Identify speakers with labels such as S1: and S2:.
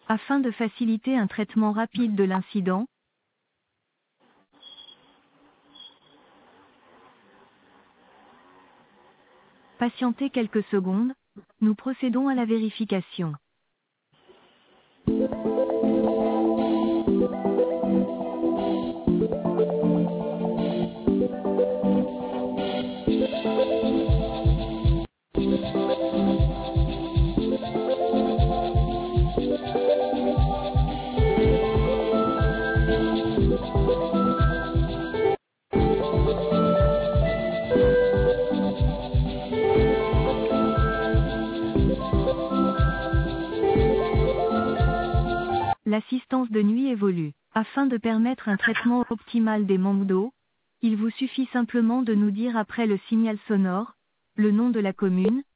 S1: Afin de faciliter un traitement rapide de l'incident, patientez quelques secondes, nous procédons à la vérification. L'assistance de nuit évolue. Afin de permettre un traitement optimal des manques d'eau, il vous suffit simplement de nous dire après le signal sonore, le nom de la commune,